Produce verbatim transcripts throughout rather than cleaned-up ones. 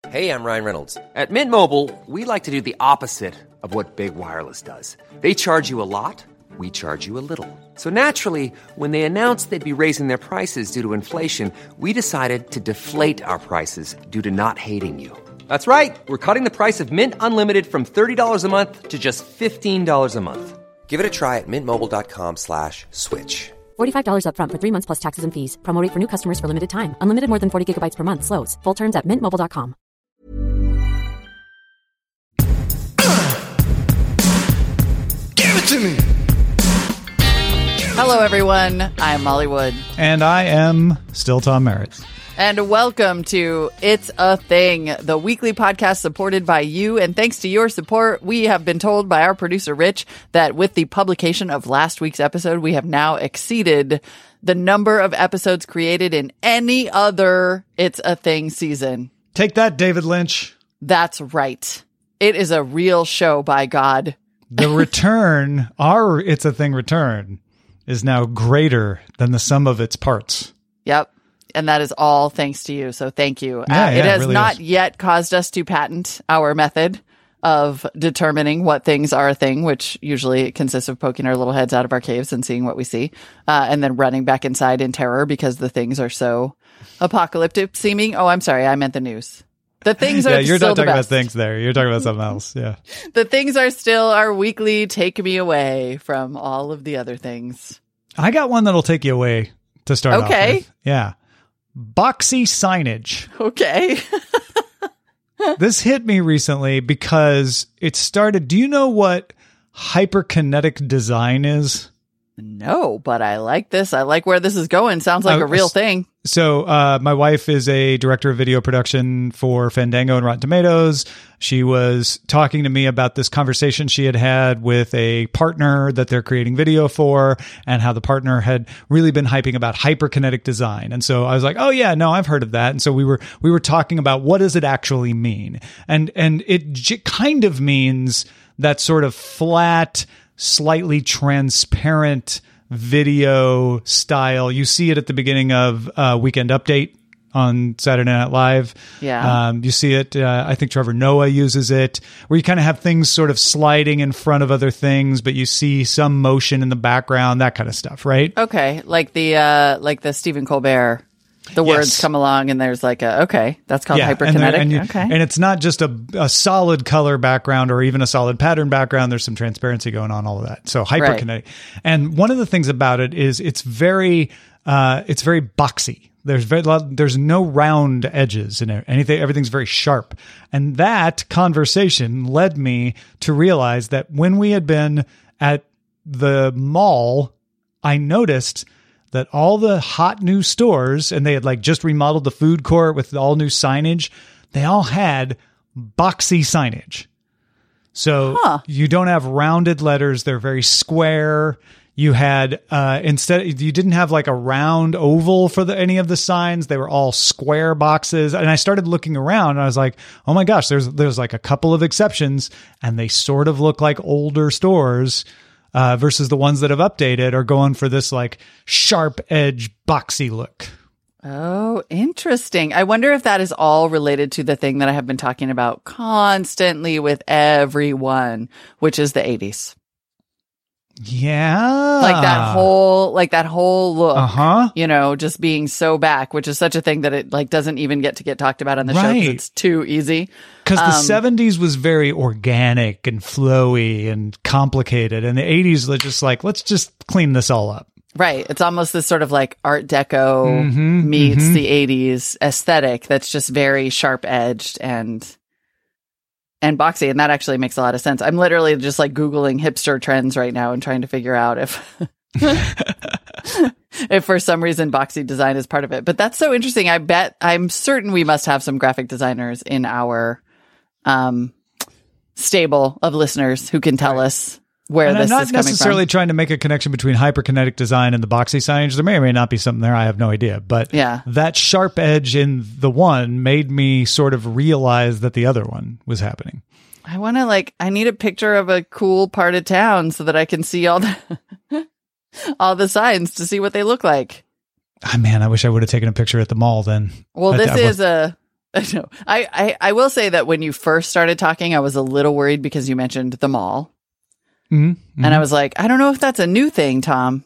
Hey, I'm Ryan Reynolds. At Mint Mobile, we like to do the opposite of what Big Wireless does. They charge you a lot, we charge you a little. So naturally, when they announced they'd be raising their prices due to inflation, we decided to deflate our prices due to not hating you. That's right. We're cutting the price of Mint Unlimited from thirty dollars a month to just fifteen dollars a month. Give it a try at mintmobile.com slash switch. forty-five dollars up front for three months plus taxes and fees. Promo rate for new customers for limited time. Unlimited more than forty gigabytes per month. Slows full terms at mint mobile dot com. Give it to me. Hello, everyone. I'm Molly Wood. And I am still Tom Merritt. And welcome to It's a Thing, the weekly podcast supported by you. And thanks to your support, we have been told by our producer, Rich, that with the publication of last week's episode, we have now exceeded the number of episodes created in any other It's a Thing season. Take that, David Lynch. That's right. It is a real show, by God. The return, our It's a Thing return, is now greater than the sum of its parts. Yep. And that is all thanks to you. So thank you. Yeah, uh, yeah, it has it really not is. yet caused us to patent our method of determining what things are a thing, which usually consists of poking our little heads out of our caves and seeing what we see, uh, and then running back inside in terror because the things are so apocalyptic seeming. Oh, I'm sorry. I meant the news. The things are yeah, you're still not the talking about best. things there. You're talking about something else. Yeah. The things are still our weekly take me away from all of the other things. I got one that'll take you away to start off Okay. with. Yeah. Boxy signage. Okay. This hit me recently because it started. Do you know what hyperkinetic design is? No, but I like this. I like where this is going. Sounds like Uh, a real thing. So uh, my wife is a director of video production for Fandango and Rotten Tomatoes. She was talking to me about this conversation she had had with a partner that they're creating video for, and how the partner had really been hyping about hyperkinetic design. And so I was like, oh yeah, no, I've heard of that. And so we were we were talking about what does it actually mean? And and it j- kind of means that sort of flat, slightly transparent video style. You see it at the beginning of uh, Weekend Update on Saturday Night Live. Yeah. Um, you see it. Uh, I think Trevor Noah uses it, where you kind of have things sort of sliding in front of other things, but you see some motion in the background, that kind of stuff, right? Okay, like the uh, like the Stephen Colbert. The Yes. words come along and there's like a, okay, that's called Yeah, hyperkinetic. And, there- and you- okay. and it's not just a, a solid color background or even a solid pattern background. There's some transparency going on, all of that. So hyperkinetic. And one of the things about it is it's very, uh, it's very boxy. There's very, there's no round edges in it. Anything, everything's very sharp. And that conversation led me to realize that when we had been at the mall, I noticed that all the hot new stores, and they had like just remodeled the food court with all new signage, they all had boxy signage. So Huh. you don't have rounded letters. They're very square. You had, uh, instead, you didn't have like a round oval for the, any of the signs. They were all square boxes. And I started looking around and I was like, oh my gosh, there's, there's like a couple of exceptions, and they sort of look like older stores. Uh, versus the ones that have updated are going for this like sharp edge boxy look. Oh, interesting. I wonder if that is all related to the thing that I have been talking about constantly with everyone, which is the eighties. Yeah. Like that whole, like that whole look, Uh-huh. you know, just being so back, which is such a thing that it like doesn't even get to get talked about on the show Right. 'cause it's too easy. Because the Um, seventies was very organic and flowy and complicated. And the eighties was just like, let's just clean this all up. Right. It's almost this sort of like Art Deco Mm-hmm, meets mm-hmm. the eighties aesthetic that's just very sharp edged and and boxy. And that actually makes a lot of sense. I'm literally just like Googling hipster trends right now and trying to figure out if if for some reason boxy design is part of it. But that's so interesting. I bet I'm certain we must have some graphic designers in our um stable of listeners who can tell us where And this I'm not is coming necessarily from. trying to make a connection between hyperkinetic design and the boxy signage. There may or may not be something there. I have no idea. But Yeah. that sharp edge in the one made me sort of realize that the other one was happening. I want to like, I need a picture of a cool part of town so that I can see all the, all the signs to see what they look like. Ah, man, I wish I would have taken a picture at the mall then. Well, I- this I is was- a, no, I, I, I will say that when you first started talking, I was a little worried because you mentioned the mall. Mm-hmm, mm-hmm. And I was like, I don't know if that's a new thing, Tom.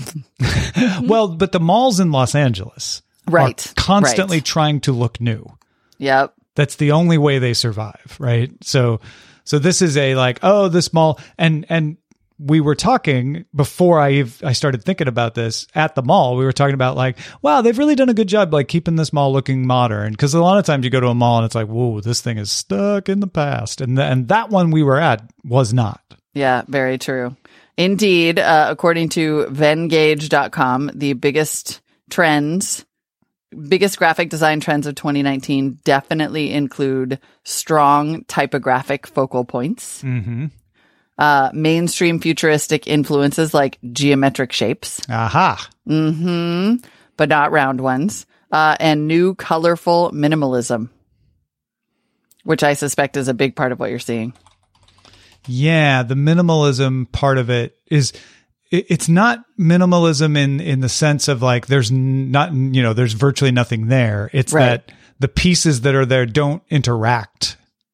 Well, but the malls in Los Angeles right. are constantly right. trying to look new. Yep. That's the only way they survive, right? So, so this is a like, oh, this mall, and and we were talking before I I started thinking about this at the mall. We were talking about like, wow, they've really done a good job like keeping this mall looking modern. Because a lot of times you go to a mall and it's like, whoa, this thing is stuck in the past, and th- and that one we were at was not. Yeah, very true. Indeed, uh, according to Venngage dot com, the biggest trends, biggest graphic design trends of twenty nineteen definitely include strong typographic focal points, Mm-hmm. uh, mainstream futuristic influences like geometric shapes, Aha. mm-hmm, but not round ones, uh, and new colorful minimalism, which I suspect is a big part of what you're seeing. Yeah, the minimalism part of it is it, it's not minimalism in in the sense of like there's not, you know, there's virtually nothing there. It's Right. that the pieces that are there don't interact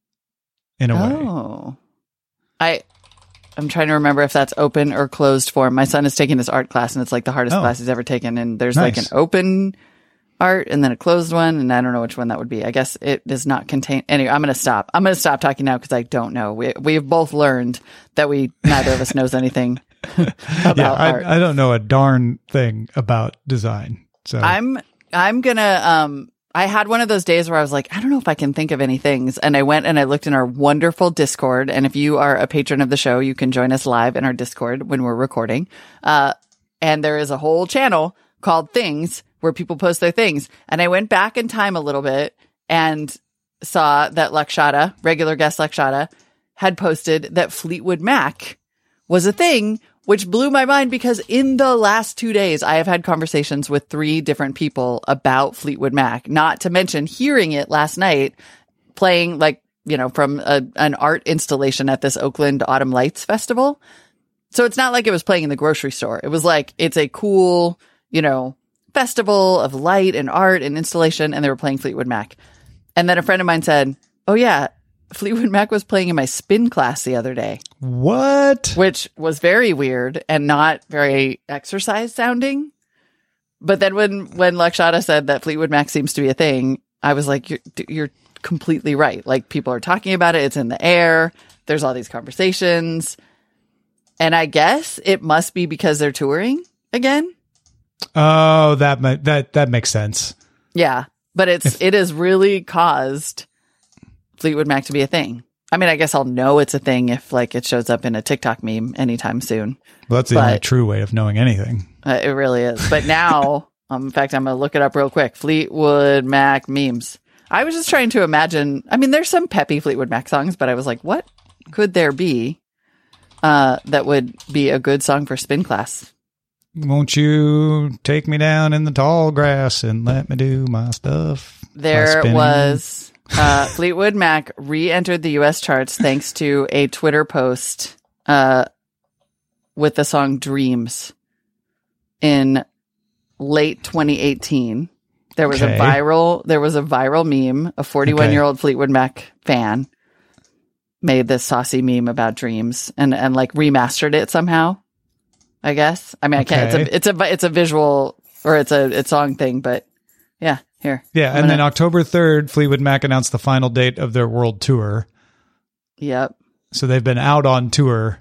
in a way. Oh, I, I'm trying to remember if that's open or closed form. My son is taking this art class, and it's like the hardest Oh. class he's ever taken. And there's Nice. like an open art and then a closed one, and I don't know which one that would be. I guess it does not contain. Anyway, I'm going to stop. I'm going to stop talking now because I don't know. We we've both learned that we neither of us knows anything about Yeah, art. I, I don't know a darn thing about design. So I'm I'm gonna um I had one of those days where I was like, I don't know if I can think of any things. And I went and I looked in our wonderful Discord. And if you are a patron of the show, you can join us live in our Discord when we're recording. Uh, and there is a whole channel called Things where people post their things. And I went back in time a little bit and saw that Lakshata, regular guest Lakshata, had posted that Fleetwood Mac was a thing, which blew my mind because in the last two days, I have had conversations with three different people about Fleetwood Mac, not to mention hearing it last night playing like, you know, from a, an art installation at this Oakland Autumn Lights Festival. So it's not like it was playing in the grocery store. It was like, it's a cool, you know, festival of light and art and installation, and they were playing Fleetwood Mac. And then a friend of mine said, oh yeah, Fleetwood Mac was playing in my spin class the other day. what? Which was very weird and not very exercise sounding. But then when, when Lakshata said that Fleetwood Mac seems to be a thing, I was like, you're, you're completely right. Like, people are talking about it. It's in the air. There's all these conversations. And I guess it must be because they're touring again. Oh, that ma- that that makes sense. Yeah. But it's, it has really caused Fleetwood Mac to be a thing. I mean, I guess I'll know it's a thing if like it shows up in a TikTok meme anytime soon. Well, that's the But- only true way of knowing anything. Uh, it really is. But now, um, in fact, I'm going to look it up real quick. Fleetwood Mac memes. I was just trying to imagine. I mean, there's some peppy Fleetwood Mac songs, but I was like, what could there be uh, that would be a good song for spin class? Won't you take me down in the tall grass and let me do my stuff? My There spinning? was uh, Fleetwood Mac re-entered the U S charts thanks to a Twitter post uh, with the song Dreams in late twenty eighteen. There was Okay. a viral there was a viral meme. A forty-one-year-old Fleetwood Mac fan made this saucy meme about Dreams and and like remastered it somehow. I guess. I mean, I can't. Okay. It's a it's a it's a visual or it's a it's song thing, but yeah. Here. Yeah, I'm and then gonna- October third, Fleetwood Mac announced the final date of their world tour. Yep. So they've been out on tour.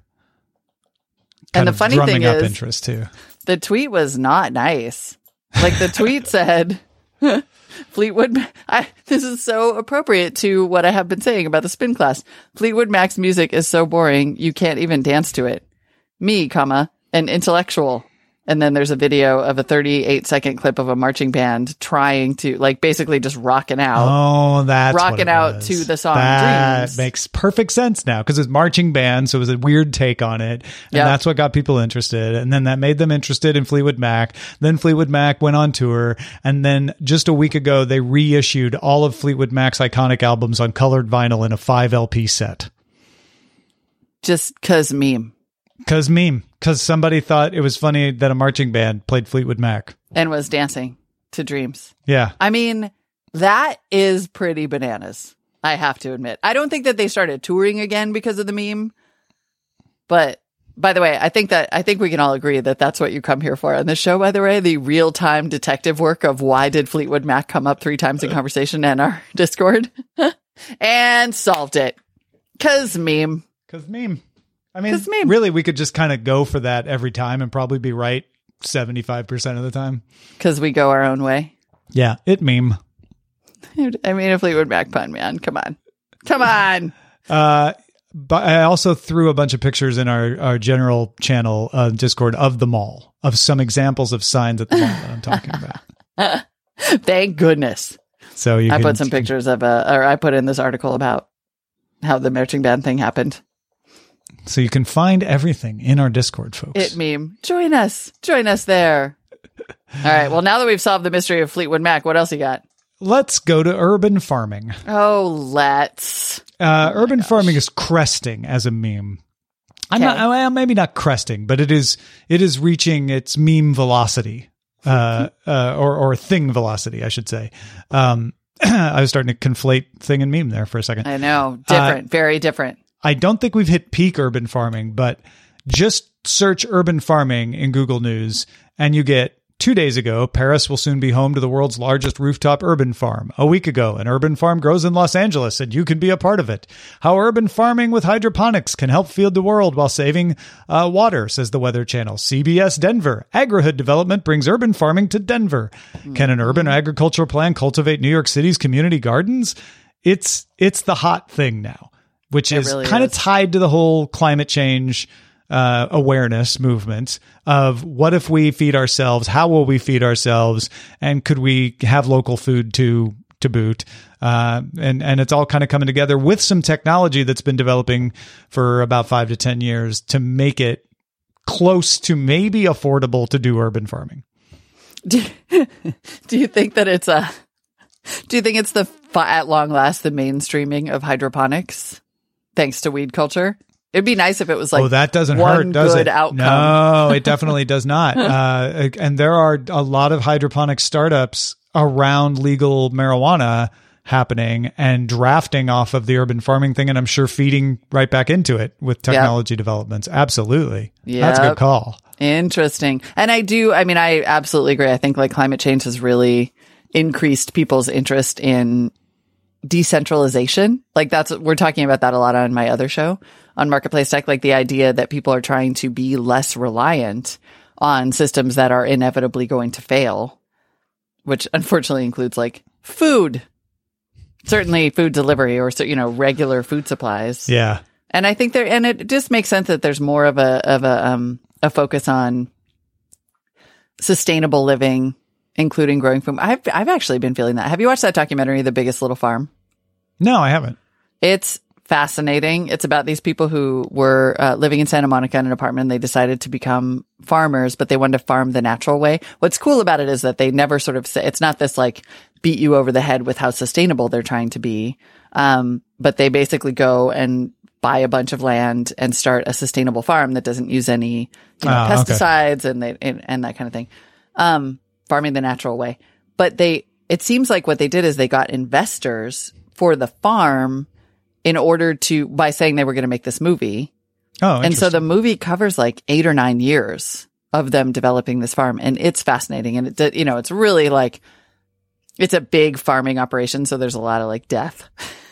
And kind the of funny drumming thing up is- interest too. The tweet was not nice. Like the tweet said, Fleetwood, I, this is so appropriate to what I have been saying about the spin class. Fleetwood Mac's music is so boring, you can't even dance to it. Me, comma, an intellectual. And then there's a video of a thirty-eight second clip of a marching band trying to, like, basically just rocking out. Oh, that's what Rocking it out was. to the song That Dreams. makes perfect sense now because it's marching band, so it was a weird take on it, and Yep. that's what got people interested. And then that made them interested in Fleetwood Mac. Then Fleetwood Mac went on tour, and then just a week ago they reissued all of Fleetwood Mac's iconic albums on colored vinyl in a five L P set. Just cause meme. Cause meme, cause somebody thought it was funny that a marching band played Fleetwood Mac. And was dancing to Dreams. Yeah, I mean, That is pretty bananas, I have to admit. I don't think that they started touring again because of the meme. But by the way, I think that I think we can all agree that that's what you come here for on this show, by the way, the real-time detective work of why did Fleetwood Mac come up three times in conversation and our Discord and solved it. Cause meme. Cause meme. I mean, meme. Really, we could just kind of go for that every time and probably be right seventy-five percent of the time. Because we go our own way. Yeah, it meme. I mean, a Fleetwood Mac pun, man. Come on. Come on. uh, but I also threw a bunch of pictures in our, our general channel uh, Discord of the mall, of some examples of signs at the mall that I'm talking about. Thank goodness. So you I can, put some pictures of, a, or I put in this article about how the marching band thing happened. So you can find everything in our Discord, folks. It meme. Join us. Join us there. All right. Well, now that we've solved the mystery of Fleetwood Mac, what else you got? Let's go to urban farming. Oh, let's. Uh, oh urban farming is cresting as a meme. I'm Okay. not, well, maybe not cresting, but it is it is reaching its meme velocity, uh, uh, or or thing velocity, I should say. Um, I was starting to conflate thing and meme there for a second. I know. Different. Uh, very different. I don't think we've hit peak urban farming, but just search urban farming in Google News and you get two days ago, Paris will soon be home to the world's largest rooftop urban farm. A week ago, an urban farm grows in Los Angeles and you can be a part of it. How urban farming with hydroponics can help feed the world while saving uh, water, says the Weather Channel. C B S Denver. AgriHood development brings urban farming to Denver. Mm-hmm. Can an urban agricultural plan cultivate New York City's community gardens? It's, it's the hot thing now, which it is really kind is. of tied to the whole climate change Uh, awareness movement of what if we feed ourselves? How will we feed ourselves? And could we have local food to to boot? Uh, and and it's all kind of coming together with some technology that's been developing for about five to ten years to make it close to maybe affordable to do urban farming. Do, do you think that it's a? Do you think it's the at long last the mainstreaming of hydroponics, thanks to weed culture? It'd be nice if it was like, oh, that doesn't one hurt, does good it? outcome. No, it definitely does not. Uh, and there are a lot of hydroponic startups around legal marijuana happening and drafting off of the urban farming thing. And I'm sure feeding right back into it with technology yep. developments. Absolutely. Yeah. That's a good call. Interesting. And I do, I mean, I absolutely agree. I think like climate change has really increased people's interest in decentralization. Like that's, we're talking about that a lot on my other show on Marketplace Tech, like the idea that people are trying to be less reliant on systems that are inevitably going to fail, which unfortunately includes like food, certainly food delivery or, you know, regular food supplies. Yeah. And I think there, and it just makes sense that there's more of a, of a, um, a focus on sustainable living, including growing food. I've, I've actually been feeling that. Have you watched that documentary, The Biggest Little Farm? No, I haven't. It's fascinating. It's about these people who were uh, living in Santa Monica in an apartment. They decided to become farmers, but they wanted to farm the natural way. What's cool about it is that they never sort of say, it's not this like beat you over the head with how sustainable they're trying to be. Um, but they basically go and buy a bunch of land and start a sustainable farm that doesn't use any you know, uh, pesticides okay. and they, and, and that kind of thing. Um, farming the natural way. But they, it seems like what they did is they got investors for the farm in order to, by saying they were going to make this movie. Oh, and so the movie covers like eight or nine years of them developing this farm. And it's fascinating. And it, you know, it's really like, it's a big farming operation. So there's a lot of like death,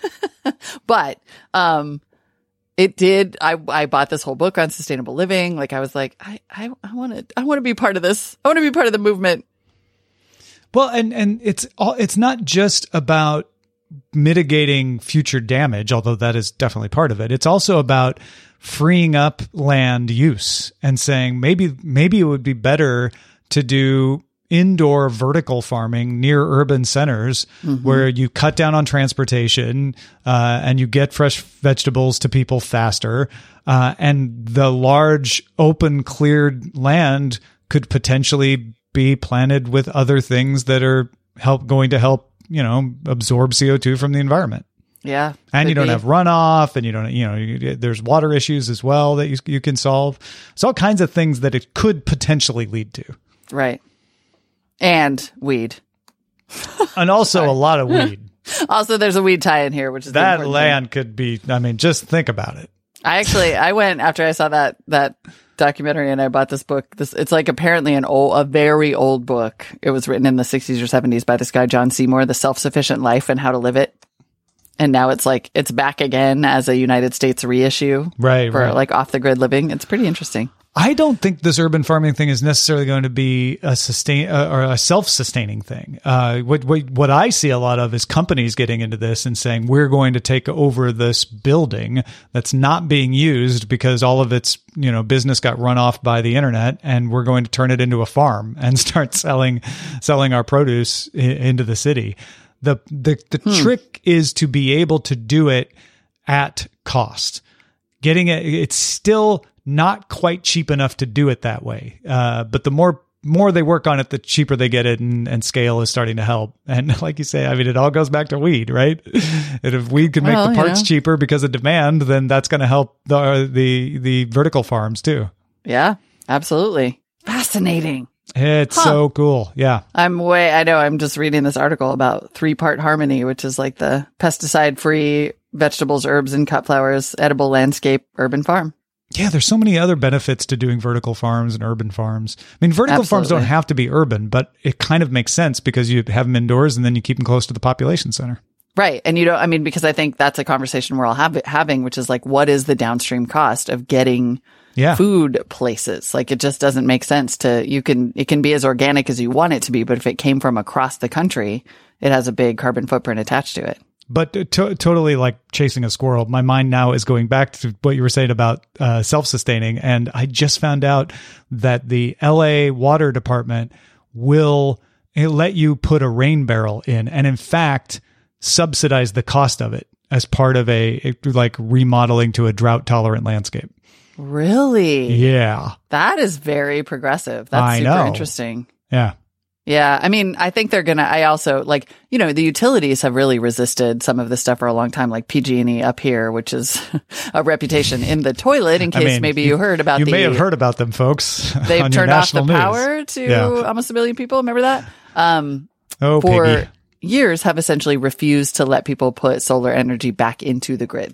but, um, it did. I, I bought this whole book on sustainable living. Like I was like, I, I, I want to, I want to be part of this. I want to be part of the movement. Well, and, and it's all, it's not just about mitigating future damage, although that is definitely part of it. It's also about freeing up land use and saying maybe, maybe it would be better to do indoor vertical farming near urban centers mm-hmm. where you cut down on transportation uh, and you get fresh vegetables to people faster. Uh, and the large open cleared land could potentially be planted with other things that are help going to help, you know, absorb C O two from the environment. Yeah. And you don't be. have runoff and you don't, you know, you, there's water issues as well that you, you can solve. It's all kinds of things that it could potentially lead to. Right. And weed. And also a lot of weed. Also, there's a weed tie in here, which is that land thing. Could be, I mean, just think about it. I actually, I went after I saw that, that documentary and I bought this book. This, it's like apparently an old, a very old book. It was written in the sixties or seventies by this guy, John Seymour, The Self-Sufficient Life and How to Live It. And now it's like, it's back again as a United States reissue. Right, for right. like off the grid living. It's pretty interesting. I don't think this urban farming thing is necessarily going to be a sustain uh, or a self-sustaining thing. Uh, what, what what I see a lot of is companies getting into this and saying we're going to take over this building that's not being used because all of its you know business got run off by the internet, and we're going to turn it into a farm and start selling selling our produce I- into the city. The the the hmm. trick is to be able to do it at cost. Getting it, it's still not quite cheap enough to do it that way. Uh, but the more more they work on it, the cheaper they get it, and, and scale is starting to help. And like you say, I mean, it all goes back to weed, right? And if weed can make well, the parts yeah. cheaper because of demand, then that's going to help the the the vertical farms too. Yeah, absolutely. Fascinating. It's huh. so cool. Yeah. I'm way, I know, I'm just reading this article about Three Part Harmony, which is like the pesticide-free vegetables, herbs, and cut flowers, edible landscape urban farm. Yeah, there's so many other benefits to doing vertical farms and urban farms. I mean, vertical Absolutely. farms don't have to be urban, but it kind of makes sense because you have them indoors and then you keep them close to the population center. Right. And you don't, I mean, because I think that's a conversation we're all have, having, which is like, what is the downstream cost of getting yeah. food places? Like, it just doesn't make sense to, you can, it can be as organic as you want it to be, but if it came from across the country, it has a big carbon footprint attached to it. But to- totally like chasing a squirrel. My mind now is going back to what you were saying about uh, self-sustaining. And I just found out that the L A Water Department will let you put a rain barrel in, and in fact, subsidize the cost of it as part of a like remodeling to a drought tolerant landscape. Really? Yeah. That is very progressive. That's I super know. interesting. Yeah. Yeah. I mean, I think they're going to, I also like, you know, the utilities have really resisted some of this stuff for a long time, like P G and E up here, which is a reputation in the toilet in case I mean, maybe you, you heard about you the, may have heard about them, folks. They've on turned off the news. power to yeah. almost a million people. Remember that? Um, oh, for piggy. years have essentially refused to let people put solar energy back into the grid.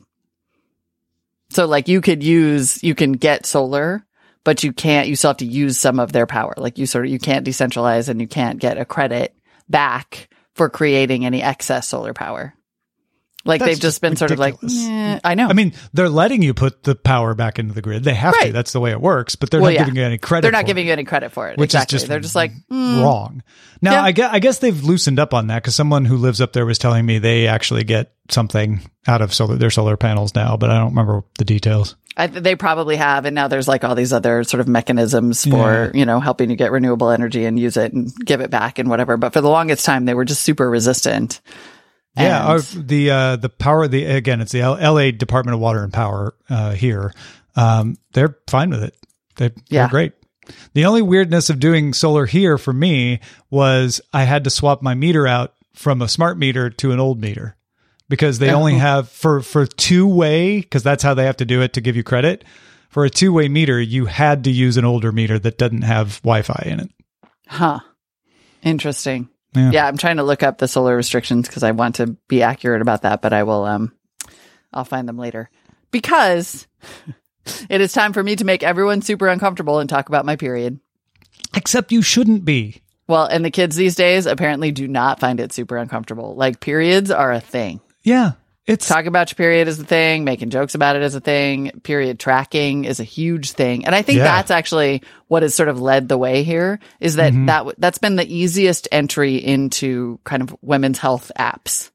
So like you could use, you can get solar, but you can't, you still have to use some of their power. Like you sort of, you can't decentralize and you can't get a credit back for creating any excess solar power. Like That's they've just been ridiculous. Sort of like, eh, I know. I mean, they're letting you put the power back into the grid. They have right. to. That's the way it works, but they're well, not yeah. giving you any credit They're not for giving it, you any credit for it. Which exactly. is just they're just like, mm. wrong. Now, yeah. I, guess, I guess they've loosened up on that because someone who lives up there was telling me they actually get something out of solar, their solar panels now, but I don't remember the details. I th- they probably have, and now there's like all these other sort of mechanisms for, yeah. you know, helping you get renewable energy and use it and give it back and whatever. But for the longest time, they were just super resistant. Yeah, and- our, the uh, the power, the again, it's the L A Department of Water and Power uh, here. Um, they're fine with it. They, yeah. They're great. The only weirdness of doing solar here for me was I had to swap my meter out from a smart meter to an old meter. Because they only have for, for two way, because that's how they have to do it to give you credit. For a two way meter, you had to use an older meter that doesn't have Wi-Fi in it. Huh. Interesting. Yeah, yeah I'm trying to look up the solar restrictions because I want to be accurate about that, but I will, um, I'll find them later. Because it is time for me to make everyone super uncomfortable and talk about my period. Except you shouldn't be. Well, and the kids these days apparently do not find it super uncomfortable. Like periods are a thing. Yeah. It's talking about your period is a thing. Making jokes about it is a thing. Period tracking is a huge thing. And I think yeah. that's actually what has sort of led the way here is that, mm-hmm. that that's been the easiest entry into kind of women's health apps.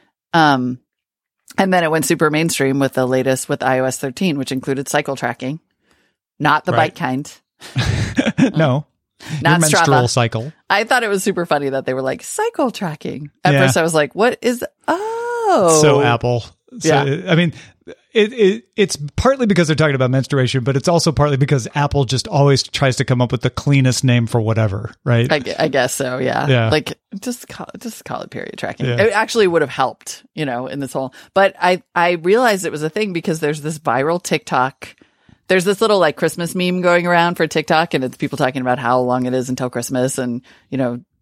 Um, and then it went super mainstream with the latest with i O S thirteen, which included cycle tracking, not the right. bike kind. No. Not Your menstrual Strava. cycle. I thought it was super funny that they were like cycle tracking. At yeah. first I was like, what is, oh. So Apple. So, yeah. I mean, it, it it's partly because they're talking about menstruation, but it's also partly because Apple just always tries to come up with the cleanest name for whatever, right? I, I guess so, yeah. yeah. Like, just call, just call it period tracking. Yeah. It actually would have helped, you know, in this whole, but I, I realized it was a thing because there's this viral TikTok. There's this little like Christmas meme going around for TikTok, and it's people talking about how long it is until Christmas and, you know,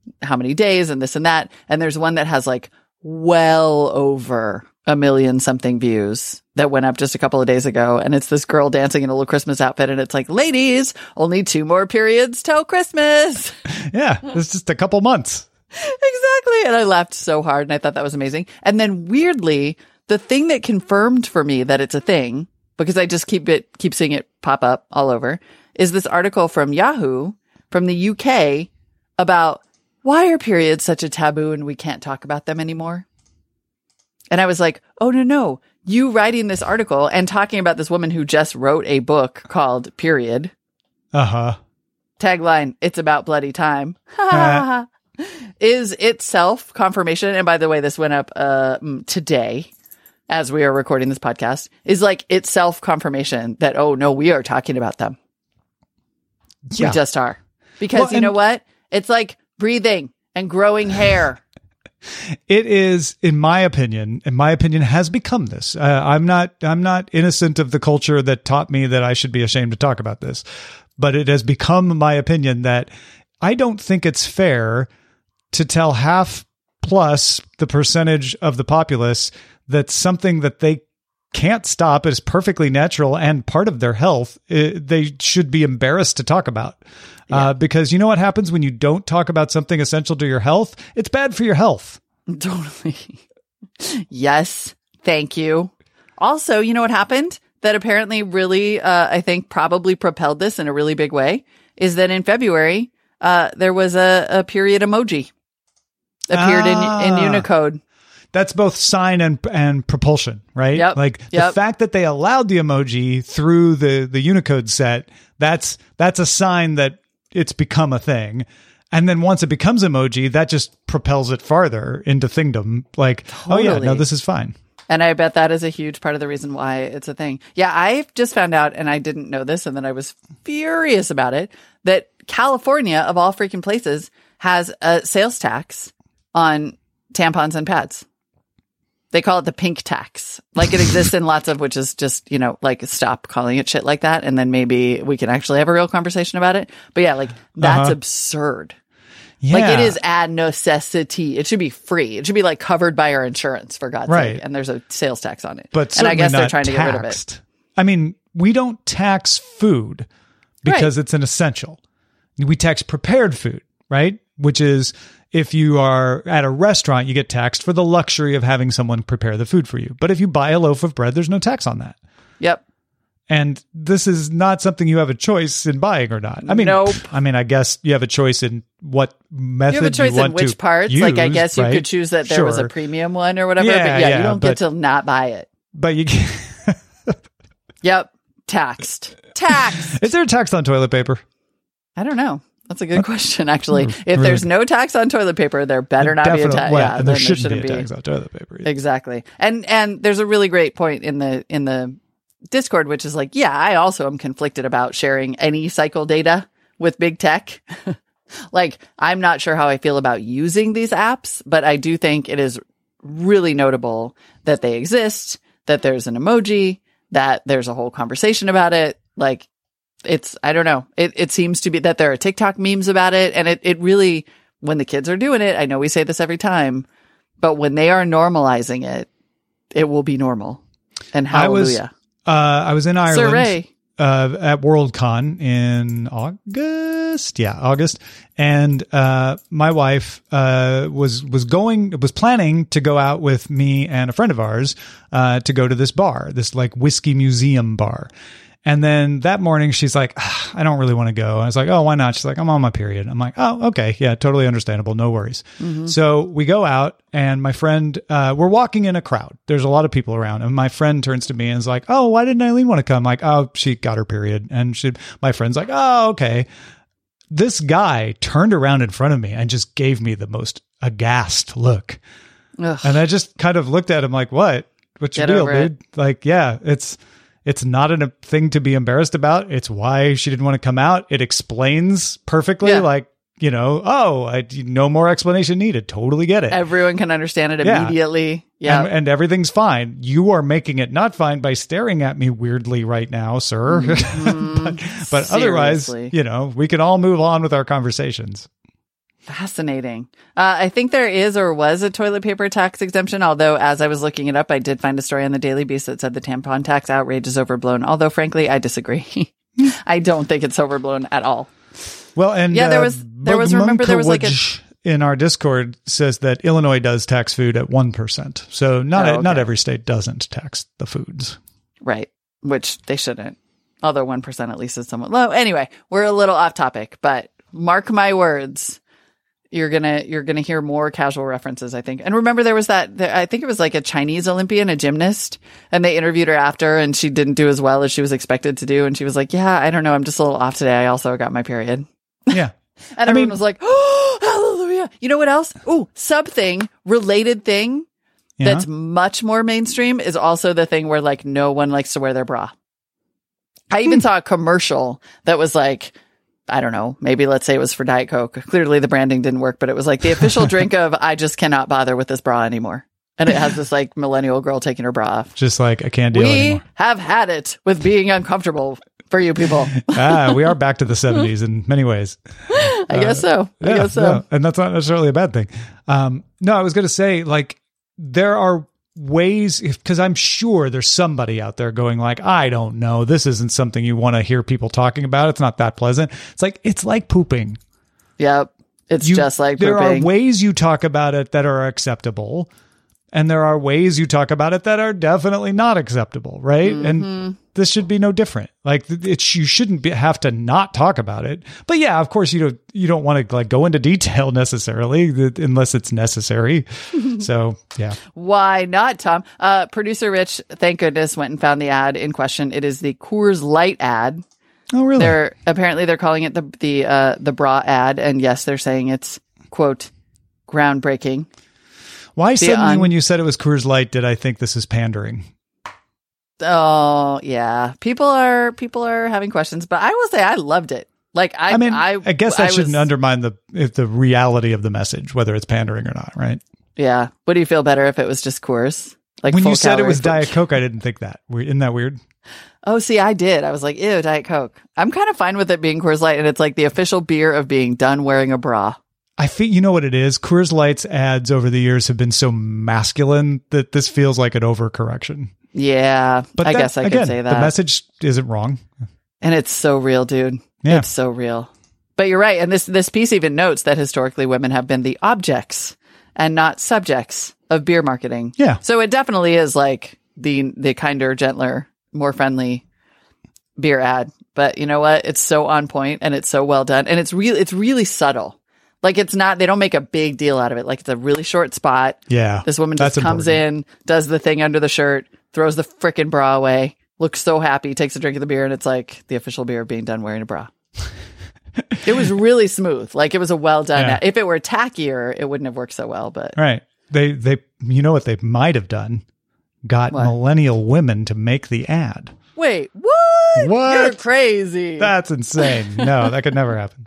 how many days and this and that. And there's one that has like well over a million something views that went up just a couple of days ago. And it's this girl dancing in a little Christmas outfit. And it's like, ladies, only two more periods till Christmas. Yeah, it's just a couple months. Exactly. And I laughed so hard and I thought that was amazing. And then weirdly, the thing that confirmed for me that it's a thing, because I just keep it, keep seeing it pop up all over, is this article from Yahoo from the U K about why are periods such a taboo and we can't talk about them anymore? And I was like, oh, no, no. You writing this article and talking about this woman who just wrote a book called Period. Uh-huh. Tagline, it's about bloody time. Uh. Is itself confirmation. And by the way, this went up uh, today as we are recording this podcast. Is like itself confirmation that, oh, no, we are talking about them. Yeah. We just are. Because well, you know what? It's like breathing and growing hair. It is, in my opinion, in my opinion, has become this. Uh, I'm not, I'm not innocent of the culture that taught me that I should be ashamed to talk about this, but it has become my opinion that I don't think it's fair to tell half plus the percentage of the populace that something that they can't stop is perfectly natural and part of their health, it, they should be embarrassed to talk about. Yeah. Uh, because you know what happens when you don't talk about something essential to your health? It's bad for your health. Totally. Yes. Thank you. Also, you know what happened that apparently really, uh, I think probably propelled this in a really big way is that in February, uh, there was a, a period emoji appeared ah. in, in Unicode. That's both sign and and propulsion, right? Yep. Like yep. the fact that they allowed the emoji through the, the Unicode set, that's that's a sign that it's become a thing. And then once it becomes emoji, that just propels it farther into thingdom. Like, totally. Oh yeah, no, this is fine. And I bet that is a huge part of the reason why it's a thing. Yeah, I just found out, and I didn't know this, and then I was furious about it, that California, of all freaking places, has a sales tax on tampons and pads. They call it the pink tax. Like it exists in lots of, which is just, you know, like stop calling it shit like that. And then maybe we can actually have a real conversation about it. But yeah, like that's uh-huh. absurd. Yeah. Like it is a necessity. It should be free. It should be like covered by our insurance for God's right. sake. And there's a sales tax on it. But and I guess not they're trying taxed. to get rid of it. I mean, we don't tax food because right. it's an essential. We tax prepared food, right? Which is, if you are at a restaurant, you get taxed for the luxury of having someone prepare the food for you. But if you buy a loaf of bread, there's no tax on that. Yep. And this is not something you have a choice in buying or not. I mean, nope. I mean, I guess you have a choice in what method you, have a choice you want in which to parts. use, like, I guess you right? could choose that there sure. was a premium one or whatever. Yeah, but yeah, yeah, you don't but, get to not buy it. But you can Yep. Taxed. Taxed. Is there a tax on toilet paper? I don't know. That's a good question, actually. If really? there's no tax on toilet paper, there better not Definitely, be a tax. well, yeah, and there then shouldn't, there shouldn't be a be tax on toilet paper. Either. Exactly. And and there's a really great point in the in the Discord, which is like, yeah, I also am conflicted about sharing any cycle data with big tech. Like, I'm not sure how I feel about using these apps, but I do think it is really notable that they exist, that there's an emoji, that there's a whole conversation about it. Like, it's, I don't know. It it seems to be that there are TikTok memes about it. And it, it really, when the kids are doing it, I know we say this every time, but when they are normalizing it, it will be normal. And hallelujah. I was, uh, I was in Ireland Sir Ray. Uh, at Worldcon in August. Yeah, August. And uh, my wife uh, was was going, was planning to go out with me and a friend of ours uh, to go to this bar, this like whiskey museum bar. And then that morning, she's like, ah, I don't really want to go. I was like, oh, why not? She's like, I'm on my period. I'm like, oh, okay. Yeah, totally understandable. No worries. Mm-hmm. So we go out and my friend, uh, we're walking in a crowd. There's a lot of people around. And my friend turns to me and is like, oh, why didn't Eileen want to come? I'm like, oh, she got her period. And she, my friend's like, oh, okay. This guy turned around in front of me and just gave me the most aghast look. Ugh. And I just kind of looked at him like, what? What's your Get deal, over dude? it. Like, yeah, it's... It's not a thing to be embarrassed about. It's why she didn't want to come out. It explains perfectly, yeah. like, you know, oh, I, no more explanation needed. Totally get it. Everyone can understand it yeah. immediately. Yeah. And, and everything's fine. You are making it not fine by staring at me weirdly right now, sir. Mm-hmm. but but otherwise, you know, we can all move on with our conversations. Fascinating. Uh, I think there is or was a toilet paper tax exemption, although as I was looking it up, I did find a story on the Daily Beast that said the tampon tax outrage is overblown, although frankly, I disagree. I don't think it's overblown at all. Well, and yeah, there uh, was, there was, remember there was like a... in our Discord says that Illinois does tax food at one percent. So not, oh, okay. not every state doesn't tax the foods. Right. Which they shouldn't. Although one percent at least is somewhat low. Anyway, we're a little off topic, but mark my words. You're gonna you're gonna hear more casual references, I think. And remember, there was that I think it was like a Chinese Olympian, a gymnast, and they interviewed her after, and she didn't do as well as she was expected to do, and she was like, "Yeah, I don't know, I'm just a little off today. I also got my period." Yeah, and I everyone mean, was like, "Oh, hallelujah!" You know what else? Oh, sub thing, related thing yeah. that's much more mainstream is also the thing where like no one likes to wear their bra. I even hmm. saw a commercial that was like, I don't know, maybe let's say it was for Diet Coke. Clearly the branding didn't work, but it was like the official drink of, I just cannot bother with this bra anymore. And it has this like millennial girl taking her bra off. Just like, I can't deal we anymore. We have had it with being uncomfortable for you people. ah, we are back to the seventies in many ways. I uh, guess so. I yeah, guess so. No, and that's not necessarily a bad thing. Um, no, I was going to say, like, there are ways, because I'm sure there's somebody out there going like, I don't know, this isn't something you want to hear people talking about. It's not that pleasant. It's like, it's like pooping. Yep. It's you, just like there pooping. Are ways you talk about it that are acceptable. And there are ways you talk about it that are definitely not acceptable, right? Mm-hmm. And this should be no different. Like it's, you shouldn't be, have to not talk about it. But yeah, of course you don't, you don't want to like go into detail necessarily unless it's necessary. So yeah. Why not, Tom? Uh, producer Rich, thank goodness, went and found the ad in question. It is the Coors Light ad. Oh, really? They're apparently they're calling it the, the, uh, the bra ad. And yes, they're saying it's quote, groundbreaking. Why the suddenly un- when you said it was Coors Light did I think this is pandering? Oh, yeah. People are people are having questions, but I will say I loved it. Like I I mean, I, I guess that I shouldn't was, undermine the if the reality of the message, whether it's pandering or not, right? Yeah. Would you feel better if it was just Coors? Like when full you said calorie, it was full- Diet Coke, I didn't think that. Isn't that weird? Oh, see, I did. I was like, ew, Diet Coke. I'm kind of fine with it being Coors Light, and it's like the official beer of being done wearing a bra. I think, you know what it is? Coors Light's ads over the years have been so masculine that this feels like an overcorrection. Yeah, but I that, guess I again, could say that. The message isn't wrong. And it's so real, dude. Yeah. It's so real. But you're right. And this, this piece even notes that historically women have been the objects and not subjects of beer marketing. Yeah. So it definitely is like the the kinder, gentler, more friendly beer ad. But you know what? It's so on point and it's so well done. And it's really, it's really subtle. Like it's not, they don't make a big deal out of it. Like it's a really short spot. Yeah. This woman just comes in, does the thing under the shirt, throws the frickin' bra away, looks so happy, takes a drink of the beer, and it's like the official beer of being done wearing a bra. It was really smooth. Like it was a well done. Yeah. If it were tackier, it wouldn't have worked so well, but. Right. They, they, you know what they might have done? Got what? millennial women to make the ad. Wait, what? What? You're crazy. That's insane. No, that could never happen.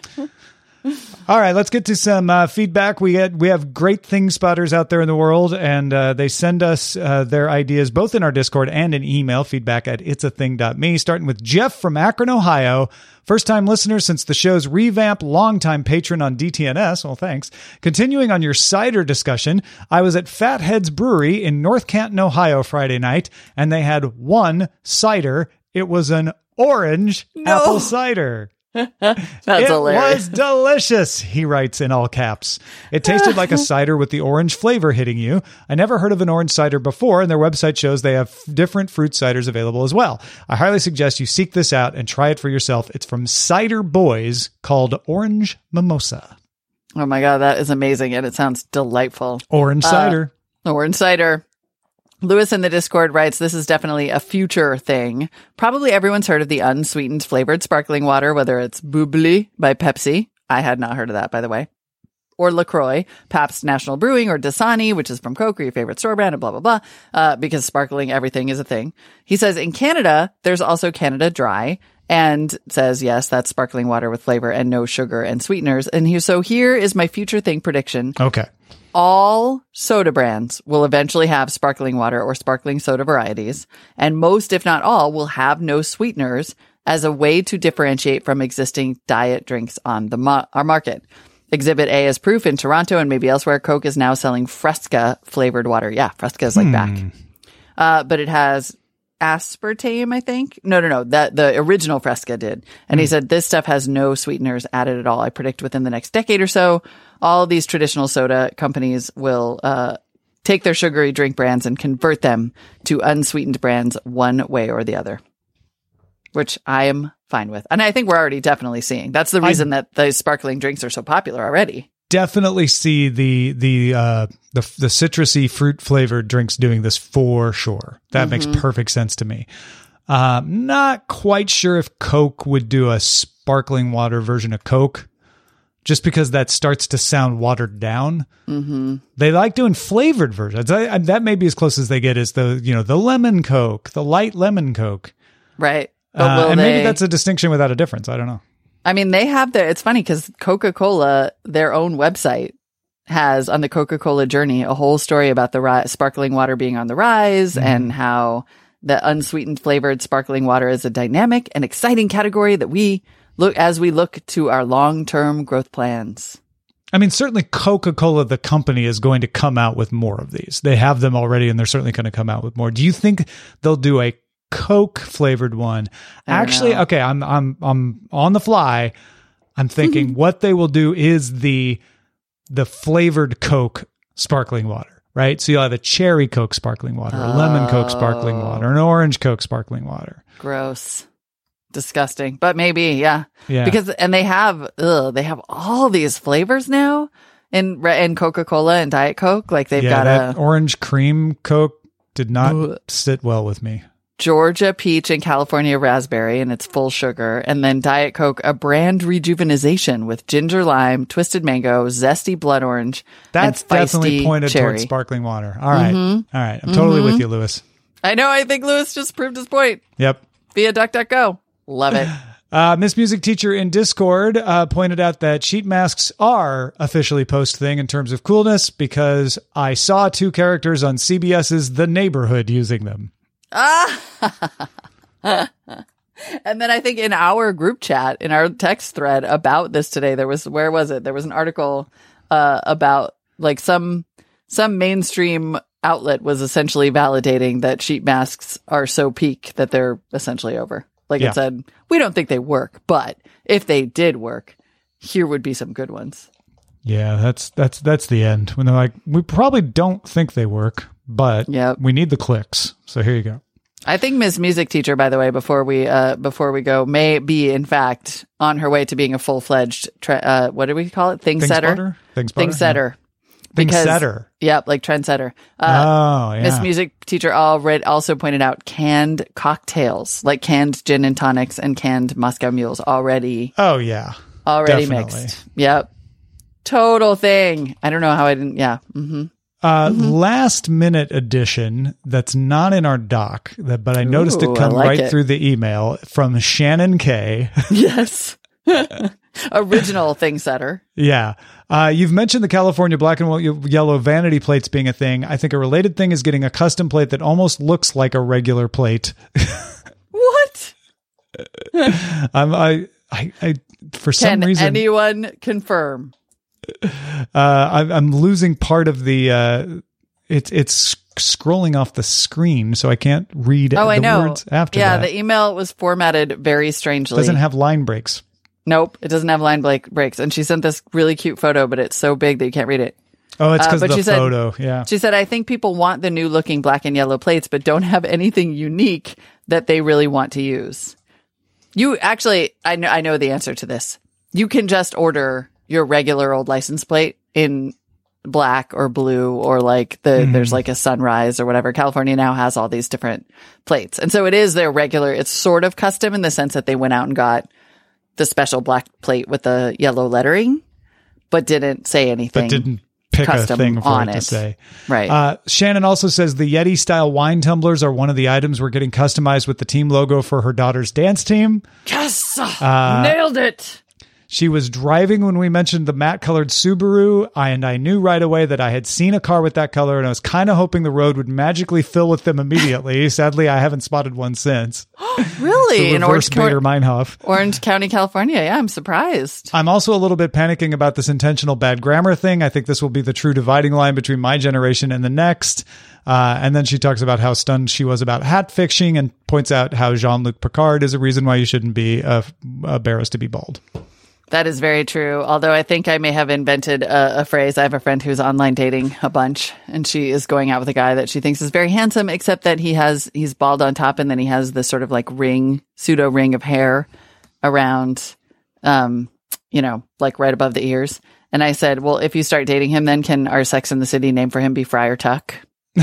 All right, let's get to some uh, feedback. We had, we have great thing spotters out there in the world, and uh, they send us uh, their ideas both in our Discord and in email, feedback at its a thing dot me, starting with Jeff from Akron, Ohio. First-time listener since the show's revamp, longtime patron on D T N S. Well, thanks. Continuing on your cider discussion, I was at Fatheads Brewery in North Canton, Ohio Friday night, and they had one cider. It was an orange No. apple cider. That's it hilarious. was delicious, he writes in all caps. It tasted like a cider with the orange flavor hitting you. I never heard of an orange cider before, and their website shows they have f- different fruit ciders available as well. I highly suggest you seek this out and try it for yourself. It's from Cider Boys, called Orange Mimosa. Oh my God, that is amazing, and it sounds delightful. Orange cider. Uh, orange cider. Lewis in the Discord writes, this is definitely a future thing. Probably everyone's heard of the unsweetened flavored sparkling water, whether it's Bubbly by Pepsi. I had not heard of that, by the way. Or LaCroix, Pabst National Brewing, or Dasani, which is from Coke or your favorite store brand, and blah, blah, blah, uh, because sparkling everything is a thing. He says in Canada, there's also Canada Dry, and says, yes, that's sparkling water with flavor and no sugar and sweeteners. And he, so here is my future thing prediction. Okay. All soda brands will eventually have sparkling water or sparkling soda varieties, and most, if not all, will have no sweeteners as a way to differentiate from existing diet drinks on the mo- our market. Exhibit A is proof in Toronto and maybe elsewhere. Coke is now selling Fresca flavored water. Yeah, Fresca is like Hmm. back. Uh, but it has aspartame, I think. No, no, no. That the original Fresca did. And he said this stuff has no sweeteners added at all. I predict within the next decade or so, all these traditional soda companies will uh, take their sugary drink brands and convert them to unsweetened brands one way or the other, which I am fine with. And I think we're already definitely seeing. That's the reason I, that the sparkling drinks are so popular already. Definitely see the the uh, the the citrusy fruit flavored drinks doing this for sure. That mm-hmm. makes perfect sense to me. Uh, not quite sure if Coke would do a sparkling water version of Coke, just because that starts to sound watered down. Mm-hmm. They like doing flavored versions. I, I, that may be as close as they get is the you know the lemon Coke, the light lemon Coke, right? But uh, and they, maybe that's a distinction without a difference. I don't know. I mean, they have their, it's funny because Coca-Cola, their own website has on the Coca-Cola journey, a whole story about the ri- sparkling water being on the rise mm. and how the unsweetened flavored sparkling water is a dynamic and exciting category that we look as we look to our long-term growth plans. I mean, certainly Coca-Cola, the company, is going to come out with more of these. They have them already, and they're certainly going to come out with more. Do you think they'll do a Coke flavored one? Actually, know. okay, I'm I'm I'm on the fly. I'm thinking what they will do is the the flavored Coke sparkling water, right? So you'll have a cherry Coke sparkling water, a lemon Coke sparkling water, an orange Coke sparkling water. Gross. Disgusting. But maybe, yeah. Yeah. Because and they have ugh, they have all these flavors now in in Coca-Cola and Diet Coke. Like they've yeah, got that a orange cream Coke did not Ugh. sit well with me. Georgia peach and California raspberry, and it's full sugar. And then Diet Coke, a brand rejuvenization with ginger lime, twisted mango, zesty blood orange, That's and feisty definitely pointed cherry. towards sparkling water. All right. Mm-hmm. All right. I'm totally Mm-hmm. with you, Lewis. I know. I think Lewis just proved his point Yep. via DuckDuckGo. Love it. Uh, Miss Music Teacher in Discord uh, pointed out that sheet masks are officially post thing in terms of coolness because I saw two characters on C B S's The Neighborhood using them. Ah. And then I think in our group chat, in our text thread about this today, there was, where was it? There was an article uh, about like some some mainstream outlet was essentially validating that sheet masks are so peak that they're essentially over. Like Yeah. it said, we don't think they work, but if they did work, here would be some good ones. Yeah, that's that's that's the end. When they're like, we probably don't think they work, but Yep. we need the clicks. So here you go. I think Miss Music Teacher, by the way, before we uh, before we go, may be in fact on her way to being a full fledged. Tre- uh, what do we call it? Thing setter. Thing Thing setter. Thing Because- setter. Yep, like trendsetter. Uh, oh, yeah. Miss Music Teacher already also pointed out canned cocktails, like canned gin and tonics and canned Moscow Mules, already Oh, yeah. already Definitely. mixed. Yep, total thing. I don't know how I didn't. Yeah. Mm-hmm. Uh, Last minute edition that's not in our doc, that, but I noticed Ooh, it come I like right it. through the email from Shannon K. Yes. Original thing setter. Yeah. Uh, you've mentioned the California black and white- yellow vanity plates being a thing. I think a related thing is getting a custom plate that almost looks like a regular plate. What? I'm, I, I, I, for some Can reason, anyone confirm? uh, I'm, I'm losing part of the, uh, it's, it's scrolling off the screen, so I can't read Oh, the I know. words after yeah, that. the email was formatted very strangely. Doesn't have line breaks. Nope, it doesn't have line break breaks. And she sent this really cute photo, but it's so big that you can't read it. Oh, it's Uh, because but of she the said- photo. Yeah. She said, I think people want the new looking black and yellow plates, but don't have anything unique that they really want to use. You actually, I know, I know the answer to this. You can just order your regular old license plate in black or blue, or like the, Mm. there's like a sunrise or whatever. California now has all these different plates. And so it is their regular, it's sort of custom in the sense that they went out and got the special black plate with the yellow lettering, but didn't say anything. But didn't pick a custom thing for on it to it. say. Right. Uh, Shannon also says the Yeti style wine tumblers are one of the items we're getting customized with the team logo for her daughter's dance team. Yes! Uh, Nailed it! She was driving when we mentioned the matte colored Subaru, I, and I knew right away that I had seen a car with that color, and I was kind of hoping the road would magically fill with them immediately. Sadly, I haven't spotted one since. Really? In Orange Bader Meinhof. Orange County, California. Yeah, I'm surprised. I'm also a little bit panicking about this intentional bad grammar thing. I think this will be the true dividing line between my generation and the next. Uh, and then she talks about how stunned she was about hat fixing and points out how Jean-Luc Picard is a reason why you shouldn't be a, a Barris to be bald. That is very true. Although I think I may have invented a, a phrase. I have a friend who's online dating a bunch, and she is going out with a guy that she thinks is very handsome, except that he has he's bald on top, and then he has this sort of like ring, pseudo ring of hair around, um, you know, like right above the ears. And I said, well, if you start dating him, then can our Sex and the City name for him be Friar Tuck?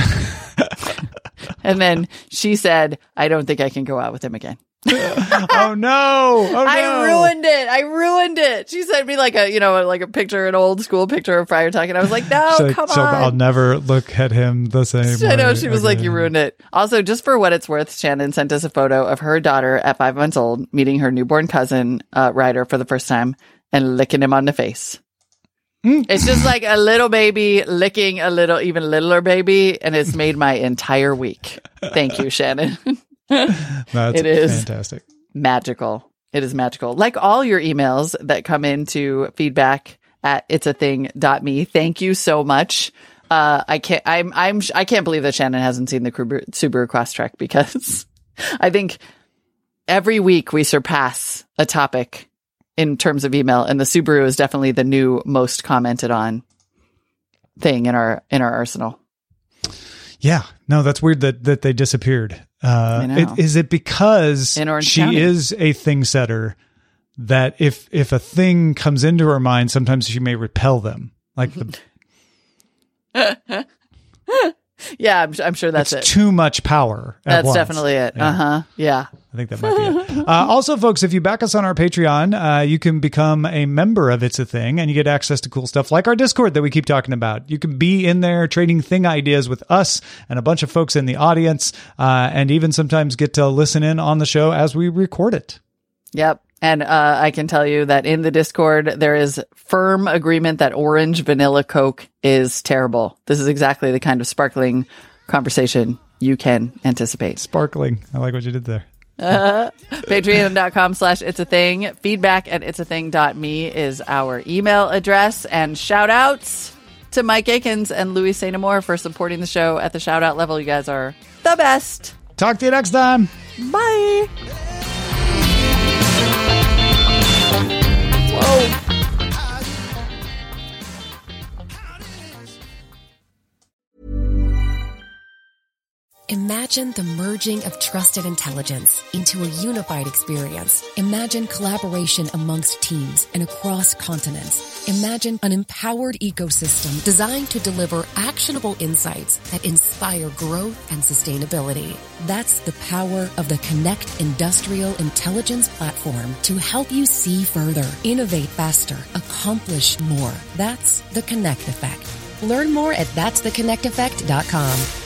And then she said, I don't think I can go out with him again. oh no. Oh no. I ruined it. I ruined it. She sent me like a, you know, like a picture, an old school picture of Friar Tuck. And I was like, no, so, come so on. I'll never look at him the same I know. way She was again. like, you ruined it. Also, just for what it's worth, Shannon sent us a photo of her daughter at five months old meeting her newborn cousin, uh, Ryder, for the first time and licking him on the face. It's just like a little baby licking a little, even littler baby, and it's made my entire week. Thank you, Shannon. That's it is fantastic. Magical. It is magical. Like all your emails that come into feedback at it's a thing dot me. Thank you so much. Uh, I can't, I'm, I'm, I can't believe that Shannon hasn't seen the Subaru Crosstrek, because I think every week we surpass a topic in terms of email, and the Subaru is definitely the new most commented on thing in our in our arsenal. Yeah, no, that's weird that that they disappeared. Uh, I know. It, is it because In Orange she County. is a thing setter that if if a thing comes into her mind, sometimes she may repel them? Like the, Yeah, I'm, I'm sure that's it's it. too much power. At That's once. definitely it. Yeah. Uh huh. Yeah. I think that might be it. Uh, also, folks, if you back us on our Patreon, uh, you can become a member of It's a Thing, and you get access to cool stuff like our Discord that we keep talking about. You can be in there trading thing ideas with us and a bunch of folks in the audience, uh, and even sometimes get to listen in on the show as we record it. Yep. And uh, I can tell you that in the Discord, there is firm agreement that orange vanilla Coke is terrible. This is exactly the kind of sparkling conversation you can anticipate. Sparkling. I like what you did there. Uh, Patreon.com slash It's a Thing. Feedback at it's a thing dot me is our email address. And shout outs to Mike Akins and Louis Saint Amour for supporting the show at the shout out level. You guys are the best. Talk to you next time. Bye. Whoa. Imagine the merging of trusted intelligence into a unified experience. Imagine collaboration amongst teams and across continents. Imagine an empowered ecosystem designed to deliver actionable insights that inspire growth and sustainability. That's the power of the Connect Industrial Intelligence Platform to help you see further, innovate faster, accomplish more. That's the Connect Effect. Learn more at that's the connect effect dot com.